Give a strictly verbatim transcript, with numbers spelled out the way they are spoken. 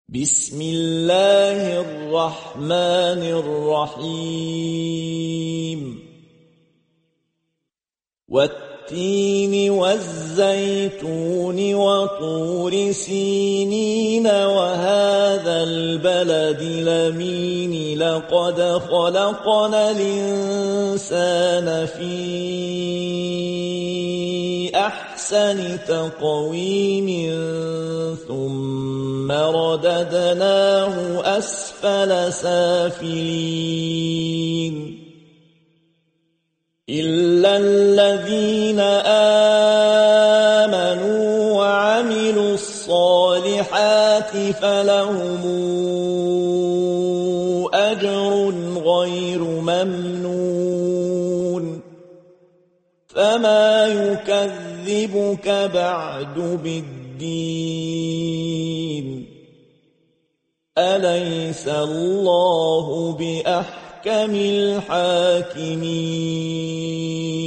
بسم الله الرحمن الرحيم والتين والزيتون وطور سينين وهذا البلد الأمين لقد خلقنا الإنسان في أحسن تقويم ثم رددناه أسفل سافلين إلا الذين آمنوا وعملوا الصالحات فلهم أجر غير ممنون فما يكذبك بعد بالدين أليس الله بأحكم الحاكمين